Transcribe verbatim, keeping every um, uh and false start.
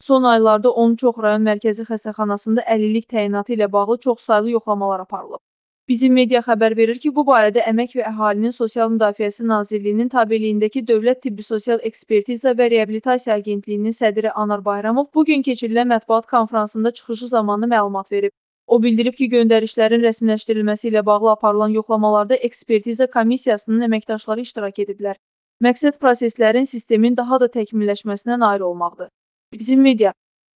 Son aylarda on çox rayon mərkəzi xəstəxanasında əlillik təyinatı ilə bağlı çoxsaylı yoxlamalar aparılıb. Bizim media xəbər verir ki, bu barədə Əmək və Əhalinin Sosial Müdafiəsi Nazirliyinin tabeliyindəki Dövlət Tibbi Sosial Ekspertiza və Reabilitasiya Agentliyinin sədri Anar Bayramov bugün keçirilən mətbuat konfransında çıxışı zamanı məlumat verib. O bildirib ki, göndərişlərin rəsmiləşdirilməsi ilə bağlı aparılan yoxlamalarda ekspertiza komissiyasının əməkdaşları iştirak ediblər. Məqsəd proseslərin sistemin daha da təkmilləşməsinə nail olmaqdır. Bizim media